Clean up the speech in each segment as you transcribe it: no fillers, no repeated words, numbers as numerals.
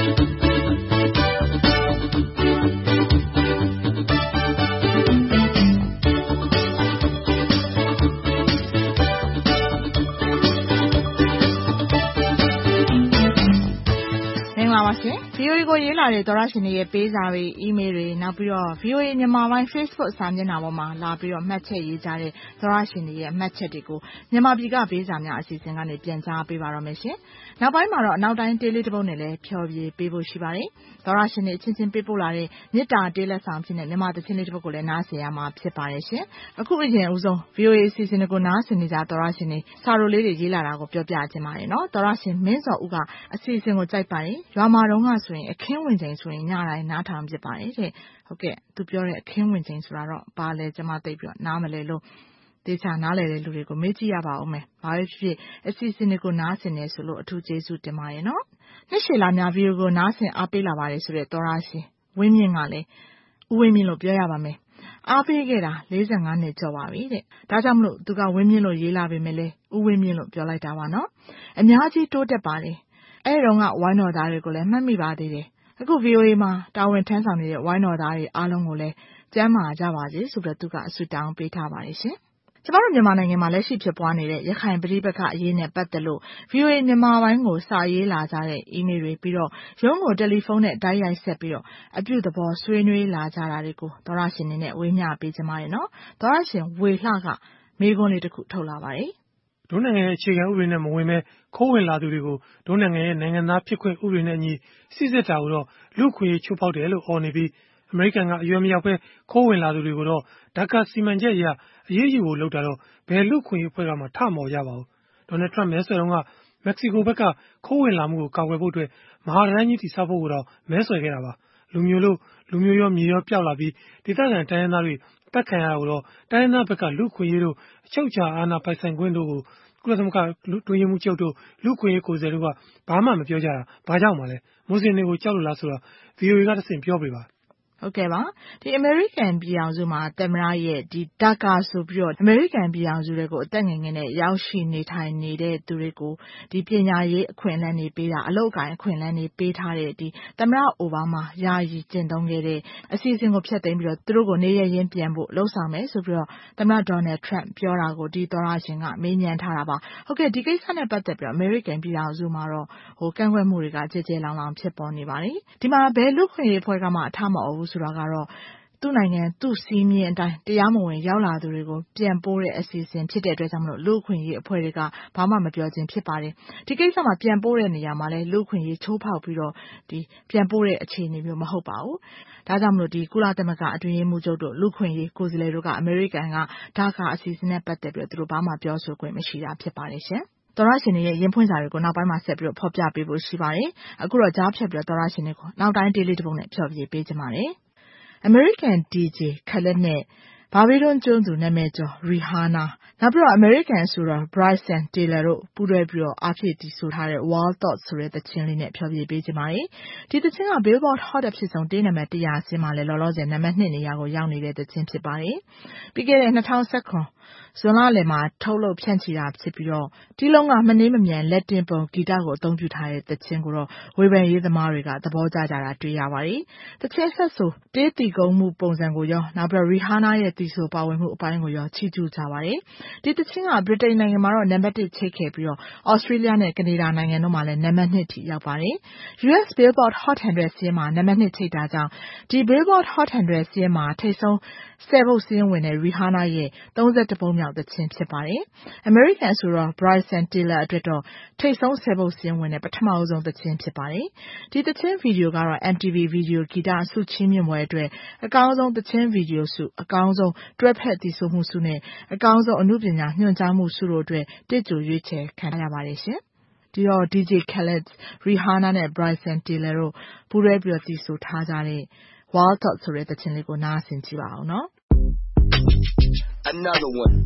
VOA ကိုရေးလာတဲ့သောရရှင်တွေရဲ့ပေးစာတွေ email တွေနောက်ပြီးတော့ VOA မြန်မာပိုင်း Facebook စာမျက်နှာပေါ်မှာလာပြီးတော့မှတ်ချက်ရေးကြတဲ့သောရရှင်တွေရဲ့မှတ်ချက်တွေကိုမြန်မာပြည်ကပေးစာများအစီအစဉ်ကနေပြန်ကြားပေးပါတော့မယ်ရှင်။နောက်ပိုင်းမှာတော့အနောက်တိုင်းတေးလေးတစ်ပုဒ်နဲ့လည်းဖျော်ဖြေပေးဖို့ရှိပါတယ်။သောရရှင်တွေအချင်းချင်းပေးပို့လာတဲ့မေတ္တာတေးလက်ဆောင်ဖြစ်တဲ့မြန်မာသချင်းလေးတစ်ပုဒ်ကိုလည်းနားဆင်ရမှာဖြစ်ပါတယ်ရှင်။အခုအရင်ဦးဆုံး VOA အစီအစဉ်တွေကိုနားဆင်နေကြသောရရှင်တွေစာရိုလေးတွေရေးလာတာကိုပြောပြချင်ပါတယ်နော်။သောရရှင်မင်းစောဦးကအစီအစဉ်ကိုကြိုက်ပါတယ်။ရွာမှာတော့ကဆိုရင်အခင်းဝင်ချိန်ဆိုရင်ညတိုင်းနားထောင်ဖြစ်ပါတယ်တဲ့ဟုတ်ကဲ့သူပြောတဲ့အခင်းဝင်ချိန်ဆိုတာတော့ဘာလဲကျွန်မသိပြီးတော့နားမလဲလို့တေချာနားလဲတဲ့လူတွေကိုမေးကြည့်ရပါဦးမယ်ဘာပဲဖြစ်အစီအစဉ်တွေကိုနားဆင်နေဆိုလို့အထူးကျေးဇူးတင်ပါတယ်နော်နှစ်ရှည်လာများဗီဒီယိုကိုနားဆင်အားပေးလာပါတယ်ဆိုတဲ့သောရရှင်ဝင်းမြင့်ကလည်းဦးဝင်းမြင့်လို့ပြောရပါမယ်အားပေးခဲ့တာ45နှစ်ကျော်ပါပြီတဲ့ဒါကြောင့်မလို့သူကဝင်းမြင့်လို့ရေးလာပေမဲ့လေဦးဝင်းမြင့်လို့ပြောလိုက်တာပါနော်အများကြီးတိုးတက်ပါတယ်အဲ့တော့ကဝိုင်းတော်သားတွေကိုလည်းမှတ်မိပါသေးတယ်အခု VOA မှာတာဝန်ထမ်းဆောင်နေတဲ့ဝိုင်းတော်သားတွေအားလုံးကိုလည်းကျမ်းမာကြပါစေဆိုပြီးသူကအဆုတောင်းပေးထားပါတယ်ရှင်ကျမတို့မြန်မာနိုင်ငံမှာလက်ရှိဖြစ်ပွားနေတဲ့ရခိုင်ပဋိပက္ခအရေးနဲ့ပတ်သက်လို့ VOA မြန်မာပိုင်းကိုစာရေးလာကြတဲ့ email တွေပြီးတော့ရုံးကိုတယ်လီဖုန်းနဲ့တိုက်ရိုက်ဆက်ပြီးတော့အပြုသဘောဆွေးနွေးလာကြတာတွေကိုသောရရှင်နေနဲ့ဝေမျှပေးကြပါတယ်နော်သောရရှင်ဝေလှကမေးခွန်းလေးတစ်ခုထုတ်လာပါတယ်ဒုနိုင်ငံရဲ့အခြေခံဥပဒေနဲ့မဝင်ဘဲခိုးဝင်လာသူတွေကိုဒုနိုင်ငံရဲ့နိုင်ငံသားဖြစ်ခွင့်ဥပဒေနဲ့အညီစစ်စစ်တာကိုတော့လူခွေချိုးဖောက်တယ်လို့အော်နေပြီးအမေရိကန်ကအရွယ်မရောက်ပဲခိုးဝင်လာသူတွေကိုတော့ဒါကာစီမံချက်အရအရေးယူဖို့လုပ်တာတော့ဘယ်လူခွေအဖွဲ့ကမှထမော်ကြပါဘူးဒေါ်နယ်ထရမ့်မဲဆွယ်တုန်းကမက္ကဆီကိုဘက်ကခိုးဝင်လာမှုကိုကာကွယ်ဖို့အတွက်မဟာတိုင်းကြီးတိစောက်ဖို့တော့မဲဆွယ်ခဲ့တာပါလူမျိုးရောမြေရောပျောက်လာပြီးဒေသခံတိုင်းရင်းသားတွေတက်ခံရတာကိုတော့တိုင်းရင်းသားဘက်ကလူခွေရေးတို့အချုပ်အခြာအာဏာပိုင်ဆိုင်ခွင့်တို့ကိုကုလသမဂ္ဂတွင်းရေးမှုချုပ်တို့လူခွေရေးကိုယ်စားလှယ်တို့ကဘာမှမပြောကြတာဘာကြောင့်မှလဲမွတ်စလင်တွေကိုကြောက်လို့လားဆိုတာ VOA ကတဆင့်ပြောပြပါဟုတ်ကဲ့ပါဒီအမေရိကန်ပြည်အောင်စုမှာသမ္မတရဲ့ဒီဒါကာဆိုပြီးတော့အမေရိကန်ပြည်အောင်စုတွေကိုအသက်ငယ်ငယ်နဲ့ရောက်ရှိနေထိုင်နေတဲ့သူတွေကိုဒီပညာရေးအခွင့်အလမ်းတွေပေးတာအလုပ်အကိုင်အခွင့်အလမ်းတွေပေးထားတဲ့ဒီသမ္မတအိုဘားမာယာယီကျင့်သုံးခဲ့တဲ့အစီအစဉ်ကိုဖျက်သိမ်းပြီးတော့သူတို့ကိုနေရရင်းပြန်ဖို့လှုံ့ဆော်မယ်ဆိုပြီးတော့သမ္မတဒေါ်နယ်ထရမ့်ပြောတာကိုဒီသောရရှင်ကမေးမြန်းထားတာပါဟုတ်ကဲ့ဒီကိစ္စနဲ့ပတ်သက်ပြီးတော့အမေရိကန်ပြည်အောင်စုမှာတော့ကန့်ကွက်မှုတွေကကြဲကြဲလောင်လောင်ဖြစ်ပေါ်နေပါတယ်ဒီမှာဘယ်လူခွင့်ရေးဖွဲ့ကမှအထမအောင်ဘူးဆိုတာကတော့သူ့နိုင်ငံသူ့စီးမြင်အတိုင်းတရားမဝင်ရောက်လာသူတွေကိုပြန်ပို့တဲ့အစီအစဉ်ဖြစ်တဲ့အတွက်ကြောင့်မလို့လူခွင့်ရေးအဖွဲ့တွေကဘာမှမပြောခြင်းဖြစ်ပါတယ်ဒီကိစ္စမှာပြန်ပို့တဲ့နေရာမှာလဲလူခွင့်ရေးချိုးဖောက်ပြီးတော့ဒီပြန်ပို့တဲ့အခြေအနေမျိုးမဟုတ်ပါဘူးဒါကြောင့်မလို့ဒီကုလသမဂ္ဂအတွင်းရေးမှူးချုပ်တို့လူခွင့်ရေးကိုယ်စားလှယ်တို့ကအမေရိကန်ကဒါကအစီအစဉ်နဲ့ပတ်သက်ပြီးတော့သူတို့ဘာမှပြောဆိုခွင့်မရှိတာဖြစ်ပါတယ်ရှင်သောရရှင်တွေရဲ့ရင်ဖွင့်စာတွေကိုနောက်ပိုင်းမှာဆက်ပြီးတော့ဖော်ပြပေးဖို့ရှိပါတယ်အခုတော့ကြားဖြတ်ပြီးတော့သောရရှင်တွေကိုနောက်တိုင်းဒေးလေးတစ်ပုဒ်နဲ့ဖျော်ဖြေပေးကြပါမယ်American DJ Khaled နဲ့ဘာဘီလွန်ကျွန်းသူနာမည်ကျော် Rihanna နောက်ပြီးတော့ American ဆိုတော့ Bryson Tiller တို့ပူးတွဲပြီးတော့အားဖြည့်တည်ဆိုထားတဲ့ Wild Thoughts ဆိုတဲ့သချင်းလေးနဲ့ဖျော်ဖြေပေးကြပါမယ်ဒီသချင်းက Billboard Hot အဖြစ်ဆုံးတေးနံပါတ်100ဆင်းမှာလဲလောလောဆယ်နံပါတ်2နေရာကိုရောက်နေတဲ့သချင်းဖြစ်ပါတယ်ပြီးခဲ့တဲ့2019ဇွန်လလယ်မှာထုတ်လုပ်ဖြန့်ချီတာဖြစ်ပြီးတော့ဒီလုံးကမနှေးမမြန်လက်တင်ပုံဂီတကိုအသုံးပြုထားတဲ့သချင်းကိုတော့ဝေဖန်ရေးသမားတွေကသဘောကျကြတာတွေ့ရပါတယ်။သချင်းဆက်ဆိုတေးတီကုန်းမှုပုံစံကိုရောနောက်ပြီး Rihanna ရဲ့တီဆိုပါဝင်မှုအပိုင်းကိုရောချီးကျူးကြပါတယ်။ဒီသချင်းကဗြိတိန်နိုင်ငံမှာတော့နံပါတ်1ချိတ်ခဲ့ပြီးတော့ Australia နဲ့ကနေဒါနိုင်ငံတို့မှာလည်းနံပါတ်2ထိရောက်ပါတယ်။ US Billboard Hot 100စီးမှာနံပါတ်2ချိတ်တာကြောင့်ဒီ Billboard Hot 100စီးမှာထိပ်ဆုံး10ပုတ်စီးဝင်တဲ့ Rihanna ရဲ့31ပုံမြောက်သချင်းဖြစ်ပါတယ်။ American ဆိုတော့ Bryson Tiller အတွက်တော့ထိပ်ဆုံး10ပုတ်စီးဝင်တဲ့ပထမဆုံးသချင်းဖြစ်ပါတယ်။ဒီသချင်းဗီဒီယိုကတော့ MTV ဗီဒီယိုဂီတဆုချီးမြှင့်ပွဲအတွက်အကောင်းဆုံးသချင်းဗီဒီယိုဆုအကောင်းဆုံးတွဲဖက်တည်ဆိုမှုဆုနဲ့အကောင်းဆုံးအမှုပညာညွှန်ကြားမှုဆုတို့အတွက်တစ်ကြိုရွေးချယ်ခံရပါတယ်ရှင်။ဒီတော့ DJ Khaled, Rihanna နဲ့ Bryson Tiller တို့ပူးတွဲပြီးတော့တည်ဆိုထားကြတဲ့ Wild Thoughts ဆိုတဲ့သချင်းလေးကိုနားဆင်ကြည့်ပါဦးနော်။ Another one.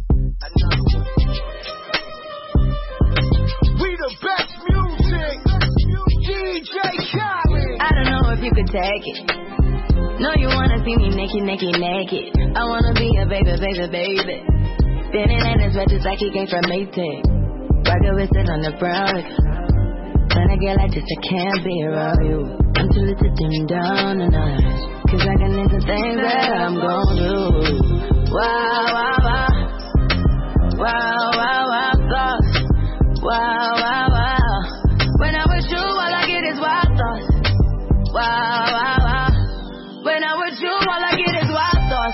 We the best music. DJ Khaled. I don't know if you could take it. No, you wanna see me naked. I wanna be a baby. Standing in his red just like he came from Maytag. Rocket with it on the brown. When I get like this, I can't be around you. I'm too little to dim down the night. Cause I can into things that I'm gon' do. Wow, wow, wow. Wow, wow, wow, thoughts. Wow, wow, wow. When I'm with you, all I get is wild thoughts. Wow, wow, wow. When I'm with you, all I get is wild thoughts.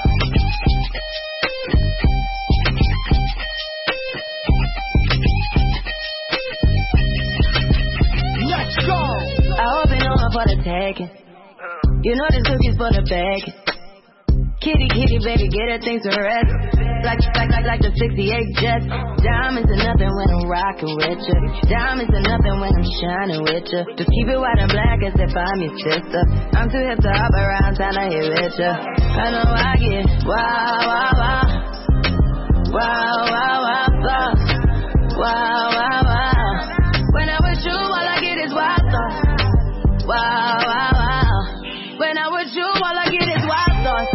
Let's go. I hope you know I'm for the taking. You know this cookie's for the bag. Kitty, kitty, baby, get her things to rest. Like the 68 Jets. Diamonds are nothing when I'm rockin' with ya. Diamonds are nothing when I'm shining with ya. Just keep it white and black as if I'm your sister. I'm too hip to hop around, time to hit with ya. I know I get wow, wow, wow. Wow, wow, wow, thoughts. Wow, wow, wow. When I'm with you, all I get is wild thoughts. Wow, wow, wow. When I'm with you, all I get is wild thoughts.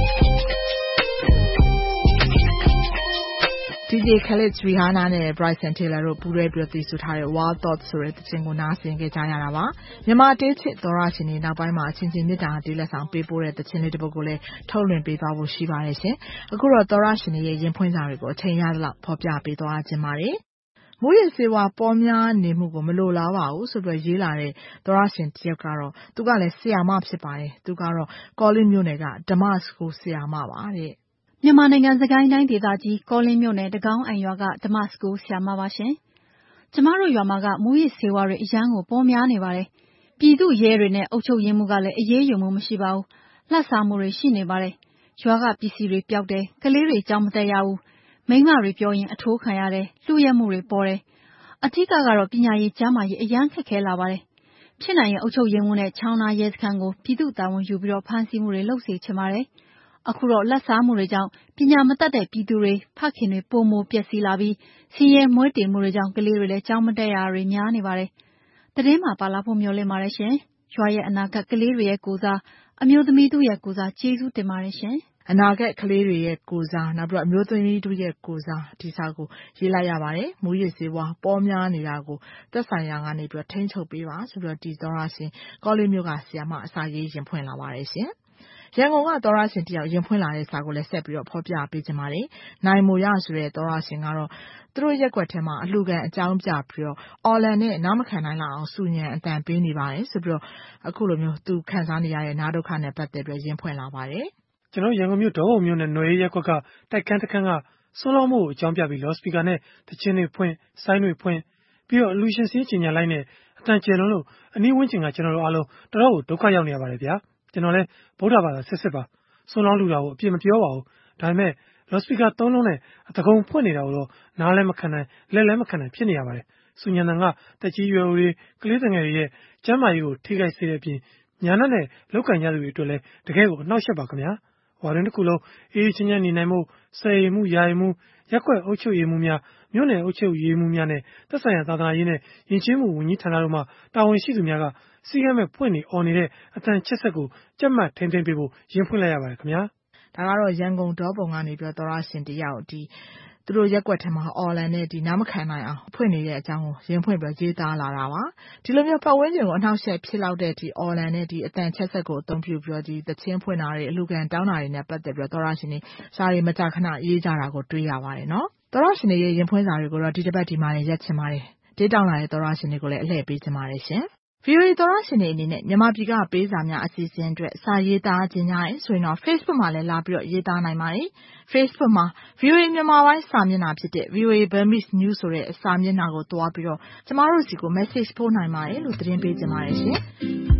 DJ Khaled Rihanna နဲ့ Bryson Tiller တို့ပူးတွဲပြီးသီးဆူထားတဲ့ Wild Thoughts ဆိုတဲ့သီချင်းကိုနားဆင်ခဲ့ကြရတာပါမြန်မာတေးချစ်သောရရှင်တွေနောက်ပိုင်းမှာအချင်းချင်းမြတ်တာတေးလက်ဆောင်ပေးပို့တဲ့သချင်းလေးတစ်ပုဒ်ကိုလည်းထုတ်လွှင့်ပေးသွားဖို့ရှိပါတယ်ရှင်အခုတော့သောရရှင်တွေရဲ့ရင်ဖွင့်စာတွေကိုအချိန်ရသလောက်ဖော်ပြပေးသွားခြင်းပါတယ်မူရစေဝါပေါ်များနေမှုကိုမလိုလားပါဘူးဆိုပြီးရေးလာတဲ့သောရရှင်တယောက်ကတော့သူကလည်းဆရာမဖြစ်ပါတယ်သူကတော့ကောလင်းမြို့နယ်ကဓမ္မစကူဆရာမပါတဲ့မြန်မာနိုင်ငံစကိုင်းတိုင်းဒေသကြီးကောလင်းမြို့နယ်တကောင်းအိမ်ရွာကဓမ္မစကူဆရာမပါရှင်ကျမတို့ရွာမှာကမူရစေဝါတွေအရန်ကိုပေါ်များနေပါတယ်ပြည်သူရဲတွေနဲ့အုပ်ချုပ်ရေးမှုကလည်းအရေးယူမှုမရှိပါဘူးလှပ်စားမှုတွေရှိနေပါတယ်ရွာကပစ္စည်းတွေပျောက်တယ်ကလေးတွေကြောင်းမတက်ရဘူးမိန်းမတွေပြောရင်အထိုးခံရတယ်လူရဲမှုတွေပေါ်တယ်အထက်ကတော့ပညာရေးကျန်းမာရေးအရန်ခက်ခဲလာပါတယ်ဖြစ်နိုင်ရင်အုပ်ချုပ်ရေးမှုနဲ့ချောင်းနာရဲစခန်းကိုပြည်သူတာဝန်ယူပြီးတော့ဖမ်းဆီးမှုတွေလုပ်စေချင်ပါတယ်အခုတော့လက်စားမှုတွေကြောင့်ပညာမတတ်တဲ့ပြည်သူတွေဖခင်တွေပုံမိုပျက်စီးလာပြီးဆင်းရဲမွဲတေမှုတွေကြောင့်ကလေးတွေလည်းကြောင်းမတက်ရတွေများနေပါတယ်။တည်င်းမှာပါလာဖို့မျှော်လင့်ပါတယ်ရှင်။ရွာရဲ့အနာဂတ်ကလေးတွေရဲ့ကိုစားအမျိုးသမီးတို့ရဲ့ကိုစားကျေးဇူးတင်ပါတယ်ရှင်။အနာဂတ်ကလေးတွေရဲ့ကိုစားနောက်ပြီးတော့အမျိုးသမီးတို့ရဲ့ကိုစားဒီစာကိုရေးလိုက်ရပါတယ်။မူရစေဝါပေါ်များနေတာကိုသက်ဆိုင်ရာကနေပြီးတော့ထိန်းချုပ်ပေးပါဆိုပြီးတော့ဒီသောရရှင်ကောလင်းမြို့ကဆရာမအစာရေးရင်ဖွင့်လာပါတယ်ရှင်။ရန်ကုန်ကသောရရှင်တယောက်ရင်ဖွင့်လာတဲ့စာကိုလည်းဆက်ပြီးတော့ဖော်ပြပေးခြင်းပါတယ်။နိုင်မိုရဆိုတဲ့သောရရှင်ကတော့သူတို့ရက်ွက်ထဲမှာအလှူခံအကြောင်းပြပြီးတော့အော်လန်နဲ့နားမခံနိုင်လောက်အောင်စုညံအတန်ပေးနေပါတယ်ဆိုပြီးတော့အခုလိုမျိုးသူခံစားနေရတဲ့နားဒုက္ခနဲ့ပတ်သက်ပြီးရင်ဖွင့်လာပါတယ်။ကျွန်တော်ရန်ကုန်မြို့ဒေါ်ဘုံမြို့နယ်ຫນွေရက်ွက်ကတိုက်ခန်းတစ်ခန်းကစိုးလုံးမှုကိုအကြောင်းပြပြီးလော့စပီကာနဲ့တချင်းတွေဖွင့်ဆိုင်းတွေဖွင့်ပြီးတော့အလူရှင်စင်းချင်ညာလိုက်နဲ့အတန်ကျယ်လုံးလို့အနည်းဝန်းကျင်ကကျွန်တော်တို့အားလုံးတော်တော်ကိုဒုက္ခရောက်နေရပါတယ်ဗျာ။ကျွန်တော်လည်းဗုဒ္ဓဘာသာဆက်ပါဆုံးလောင်းလူတာကိုအပြစ်မပြောပါဘူးဒါပေမဲ့လော့စပီကာ3လုံးနဲ့အတကုံဖွင့်နေတာကိုတော့နားလည်းမခံနိုင်လက်လည်းမခံနိုင်ဖြစ်နေရပါတယ်ဆူညံတန်ကတက်ကြီးရွယ်ဦးတွေကလေးငယ်တွေရဲ့ကျန်းမာရေးကိုထိခိုက်စေတဲ့အပြင်ညာနဲ့လောက်ကင်ကြသူတွေအတွက်လည်းတကယ်ကိုအနှောက်အယှက်ပါခင်ဗျာဝါရင်တစ်ခုလုံးအေးချင်းချင်းနေနိုင်မှုဆယ်ရီမှုယာရီမှုရက်ွက်အုပ်ချုပ်ရေးမှုများမြို့နယ်အုပ်ချုပ်ရေးမှုများနဲ့သက်ဆိုင်ရာသာသနာရေးနဲ့ယဉ်ကျေးမှုဝန်ကြီးဌာနတို့မှတာဝန်ရှိသူများကစီကံမဲ့ဖွင့်နေအော်နေတဲ့အတန်ချက်ဆက်ကိုကြက်မှတ်ထိမ့်သိမ့်ပေးဖို့ရင်ဖွင့်လိုက်ရပါတယ်ခင်ဗျာဒါကတော့ရန်ကုန်ဒေါ်ပုံကနေပြီးတော့သောရရှင်တယောက်သူတို့ရက်ွက်ထဲမှာအော်လန်နဲ့ဒီနားမခံနိုင်အောင်ဖွင့်နေတဲ့အကြောင်းကိုရင်ဖွင့်ပြီးရေးသားလာတာပါဒီလိုမျိုးပတ်ဝန်းကျင်ကိုအနှောက်အယှက်ဖြစ်လောက်တဲ့ဒီအော်လန်နဲ့ဒီအတန်ချက်ဆက်ကိုအသုံးပြုပြီးတော့ဒီသချင်းဖွင့်တာတွေအလူကန်တောင်းတာတွေနဲ့ပတ်သက်ပြီးတော့သောရရှင်တွေစာရီမကြခဏရေးကြတာကိုတွေ့ရပါတယ်နော်သောရရှင်တွေရဲ့ရင်ဖွင့်စာတွေကိုတော့ဒီတစ်ပတ်ဒီမှာရက်ချင်ပါတယ်ဒေးတောင်းလာတဲ့သောရရှင်တွေကိုလည်းအလှည့်ပေးချင်ပါတယ်ရှင်VOA သောရရှင်တွေအနေနဲ့မြန်မာပြည်ကပေးစာများအစီအစဉ်အတွက်စာရေးသားခြင်းများရဲဆိုရင်တော့ Facebook မှာလည်းလာပြီးတော့ရေးသားနိုင်ပါတယ်။ Facebook မှာ VOA မြန်မာပိုင်းစာမျက်နှာဖြစ်တဲ့ VOA Burmese News ဆိုတဲ့စာမျက်နှာကိုတွားပြီးတော့ကျမတို့စီကို message ပို့နိုင်ပါတယ်လို့သတင်းပေးချင်ပါတယ်ရှင်။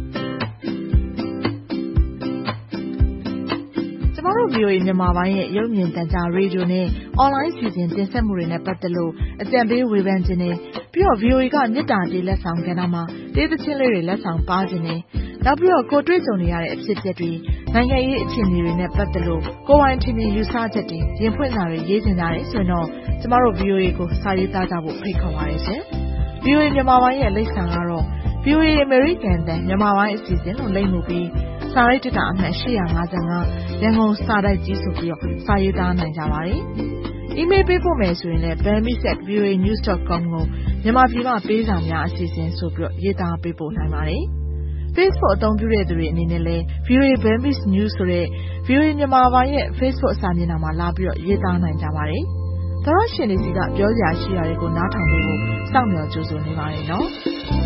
ကျမတို့ VOA မြန်မာပိုင်းရဲ့ရုပ်မြင်သံကြားရေဒီယိုနဲ့ online စီစဉ်တင်ဆက်မှုတွေနဲ့ပတ်သက်လို့အကြံပေးဝေဖန်ခြင်းနဲ့ပြီးတော့ VOA ကမြစ်တာတေးလက်ဆောင်ကဏ္ဍမှာတေးသချင်းလေးတွေလက်ဆောင်ပါခြင်းနဲ့နောက်ပြီးတော့ကိုတွေ့ကြုံနေရတဲ့အဖြစ်အပျက်တွေနိုင်ငံရေးအခြေအနေတွေနဲ့ပတ်သက်လို့ကိုယ်ပိုင်ထင်မြင်ယူဆချက်တွေရင်ဖွင့်စာတွေရေးချင်ကြတယ်ဆိုရင်တော့ကျမတို့ VOA ကိုစာရေးသားကြဖို့ဖိတ်ခေါ်ပါတယ်ရှင်။ VOA မြန်မာပိုင်းရဲ့လိပ်စာကတော့ VOA American တန်မြန်မာပိုင်းအစီအစဉ်လို့လိပ်မှုပြီးစာရိုက်တက်တာအမှတ်855ရန်ကုန်စာတိုက်ကြီးဆိုပြီးတော့စာရေးသားနိုင်ကြပါတယ်။ email ပေးဖို့မယ်ဆိုရင်လည်း burmese@voanews.com ကိုမြန်မာပြည်မှာပေးစာများအစီအစဉ်ဆိုပြီးတော့ရေးသားပေးပို့နိုင်ပါတယ်။ Facebook အသုံးပြုတဲ့သူတွေအနေနဲ့လည်း VOA Burmese News ဆိုတဲ့ VOA မြန်မာပိုင်းရဲ့ Facebook စာမျက်နှာမှာလာပြီးတော့ရေးသားနိုင်ကြပါတယ်။သောရရှင်တွေစီကပြောစရာရှိတာတွေကိုနားထောင်ဖို့စောင့်မျှော်ကြိုဆိုနေပါတယ်နော်။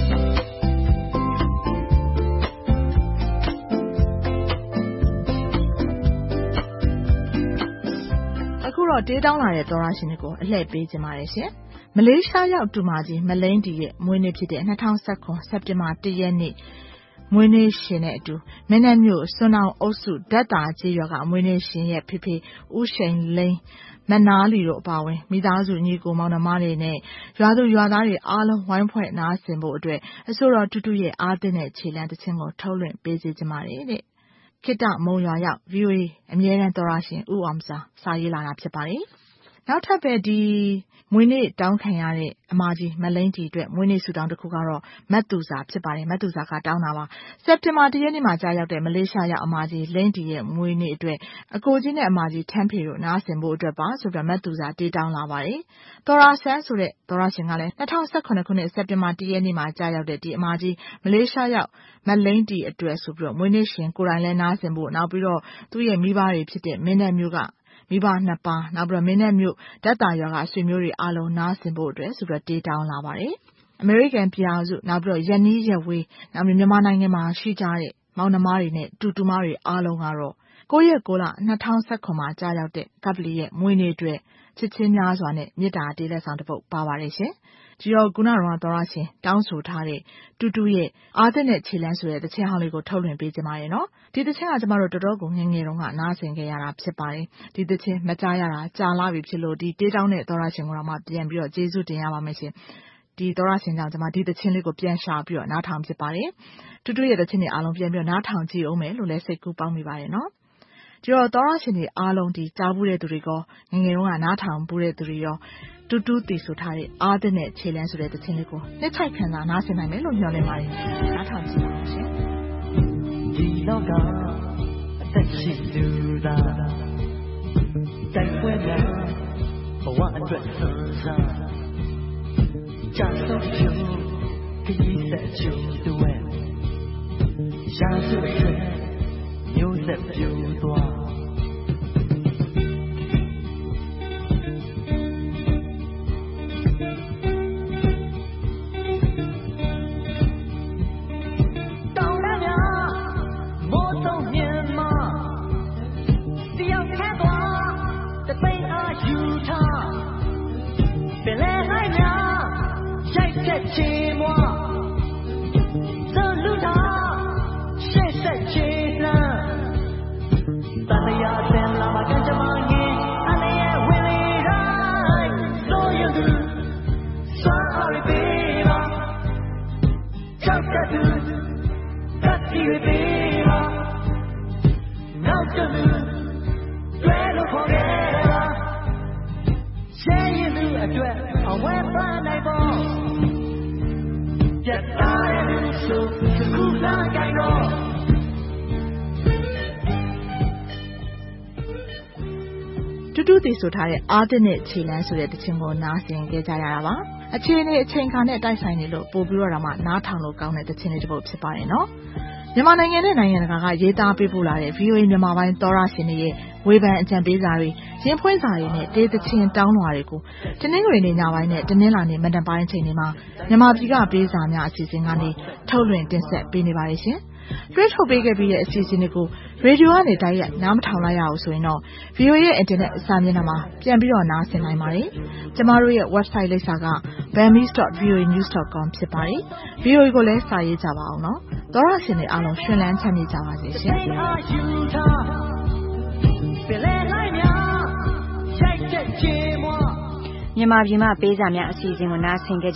အခုတော့တေးတောင်းလာတဲ့သောရရှင်တွေကိုအလှည့်ပေးခြင်းပါတယ်ရှင်။မလေးရှားရောက်တူမကြီးမလိန်တီရဲ့မွေးနေ့ဖြစ်တဲ့2019စက်တင်ဘာ1ရက်နေ့မွေးနေ့ရှင်နဲ့အတူမင်းနဲ့မြို့စွန်းအောင်အုပ်စုဓာတ်တာကျေးရွာကမွေးနေ့ရှင်ရဲ့ဖေဖေဦးရှိန်လိန်မနာလီတို့အပါအဝင်မိသားစုညီကိုမောင်နှမတွေနဲ့ရွာသူရွာသားတွေအားလုံးဝိုင်းဖွဲ့နားဆင်ဖို့အတွက်အဆိုတော်တူတူရဲ့အားသင့်တဲ့ခြေလှမ်းတစ်ချင်းကိုထုတ်လွှင့်ပေးစေချင်ပါတယ်တဲ့ခိတ္တမုံရွာရောက် VOA အမြဲတမ်းသောရရှင်ဦးအောင်စာရေးလာတာဖြစ်ပါတယ်နောက်ထပ်ပဲဒီမွေးနေ့တောင်းခံရတဲ့အမကြီးမလိန်တီအတွက်မွေးနေ့ဆုတောင်းတစ်ခုကတော့မတ်သူစာဖြစ်ပါတယ်မတ်သူစာကတောင်းတာပါစက်တင်ဘာ1ရက်နေ့မှာကြာရောက်တဲ့မလေးရှားရောက်အမကြီးလိန်တီရဲ့မွေးနေ့အတွက်အကိုကြီးနဲ့အမကြီးထန်းဖေတို့နားဆင်ဖို့အတွက်ပါဆိုတော့မတ်သူစာတေးတောင်းလာပါတယ်သောရာဆန်းဆိုတဲ့သောရရှင်ကလည်း2018ခုနှစ်စက်တင်ဘာ1ရက်နေ့မှာကြာရောက်တဲ့ဒီအမကြီးမလေးရှားရောက်မလိန်တီအတွက်ဆိုပြီးတော့မွေးနေ့ရှင်ကိုယ်တိုင်လည်းနားဆင်ဖို့နောက်ပြီးတော့သူ့ရဲ့မိဘတွေဖြစ်တဲ့မင်းနဲ့မျိုးကမိဘနှစ်ပါးနောက်ပြီးတော့မင်းနဲ့မြို့ဓာတ်တာရွာကဆွေမျိုးတွေအားလုံးနားဆင်ဖို့အတွက်ဆိုတော့တေးတောင်းလာပါတယ်။ American ပြည်အောင်စုနောက်ပြီးတော့ရန်နီးရဝေးနောက်ပြီးမြန်မာနိုင်ငံမှာရှိကြတဲ့မောင်နှမတွေနဲ့တူတူမတွေအားလုံးကတော့9ရက်9လ2019မှာကြာရောက်တဲ့ကပလီရဲ့မွေးနေ့အတွက်ချစ်ချင်းများစွာနဲ့မေတ္တာတေးလက်ဆောင်တစ်ပုဒ်ပါပါတယ်ရှင်။ဒီတော့ခုနကတော့သောရရှင်တောင်းဆိုထားတဲ့တူတူရဲ့အားသင့်တဲ့ခြေလမ်းဆိုတဲ့တခြင်းဟောင်းလေးကိုထုတ်လွှင့်ပေးကြပါရနော်ဒီတခြင်းကကျမတို့တော်တော်ကိုငယ်ငယ်တုန်းကနားဆင်ခဲ့ရတာဖြစ်ပါတယ်ဒီတခြင်းမကြားရတာကြာလာပြီဖြစ်လို့ဒီတေးတောင်းတဲ့သောရရှင်ကိုတော့မှပြန်ပြီးတော့ကျေးဇူးတင်ရပါမယ်ရှင်ဒီသောရရှင်ကြောင့်ကျမဒီတခြင်းလေးကိုပြန်ရှာပြီးတော့နားထောင်ဖြစ်ပါတယ်တူတူရဲ့တခြင်းတွေအားလုံးပြန်ပြီးတော့နားထောင်ကြည့်အောင်မယ်လို့လည်းစိတ်ကူးပေါင်းမိပါတယ်နော်ဒီတော့သောရရှင်တွေအားလုံးဒီကြားဘူးတဲ့သူတွေကငယ်ငယ်တုန်းကနားထောင်ဘူးတဲ့သူတွေရောတူတူတည်ဆိုထားတဲ့အားသင့်တဲ့ခြေလမ်းဆိုတဲ့တခြင်းလေးကိုနှစ်ချိုက်ခံစားနားဆင်နိုင်မယ်လို့ညွှန်လင်းပါတယ်နားထောင်ကြည့်ပါဦးရှင်ဒီလောကအသက်ရှင်သူသာတိုက်ပွဲများဘဝအတွက်ဆန်းစားကြာဆုံးဖြူခရီးဆက်ချူတွေရှားစွဲမျိုးဆက်ပြူသွားချေမွာသလူတာရှေ့ဆက်ချေလန်းတန်ရာစင်လာမကန်ချမငီအနေရဲ့ဝင်လေတိုင်းလို့ရသူစွာရီပေးပါချောက်ကတူတတ်တီပေးပါနောက်ကျသူတွေ့လို့ခေါ်ခဲ့ပါရှေ့ရင်သူအတွက်အဝဲပန်းနိုင်ဖို့တူတူတည်ဆိုထားတဲ့အားသင့်တဲ့ခြေလမ်းဆိုတဲ့တခြင်းကိုနားဆင်ကြကြရတာပါအခြေအနေအချိန်ခါနဲ့တိုက်ဆိုင်နေလို့ပို့ပြီးတော့မှနားထောင်လို့ကောင်းတဲ့တခြင်းလေးတစ်ပုဒ်ဖြစ်ပါတယ်နော်မြန်မာနိုင်ငံနဲ့နိုင်ငံတကာကရေးသားပေးပို့လာတဲ့ VOA မြန်မာပိုင်းသောရရှင်တွေရဲ့ဝေဖန်အကြံပေးစာတွေရင်ဖွင့်စာတွေနဲ့တေးသချင်းတောင်းလွှာတွေကိုတနင်္ဂနွေနေ့ညပိုင်းနဲ့တနင်္လာနေ့မနက်ပိုင်းအချိန်တွေမှာမြန်မာပြည်ကပေးစာများအစီအစဉ်ကနေထုတ်လွှင့်တင်ဆက်ပေးနေပါတယ်ရှင်။လွှင့်ထုတ်ပေးခဲ့ပြီးတဲ့အစီအစဉ်တွေကိုရေဒီယိုကနေတိုက်ရိုက်နားမထောင်လိုက်ရအောင်ဆိုရင်တော့ VOA ရဲ့ Internet စာမျက်နှာမှာပြန်ပြီးတော့နားဆင်နိုင်ပါတယ်။ကျမတို့ရဲ့ website လိပ်စာက burmese.voanews.com ဖြစ်ပါတယ်။ VOA ကိုလည်းစာရေးကြပါအောင်နော်။သောရရှင်တွေအားလုံးရှင်လန်းချမ်းမြေ့ကြပါစေရှင်။မြန်မာပြည်မှာပေးစာများအစီအစဉ်ကိုနားဆင်ကြ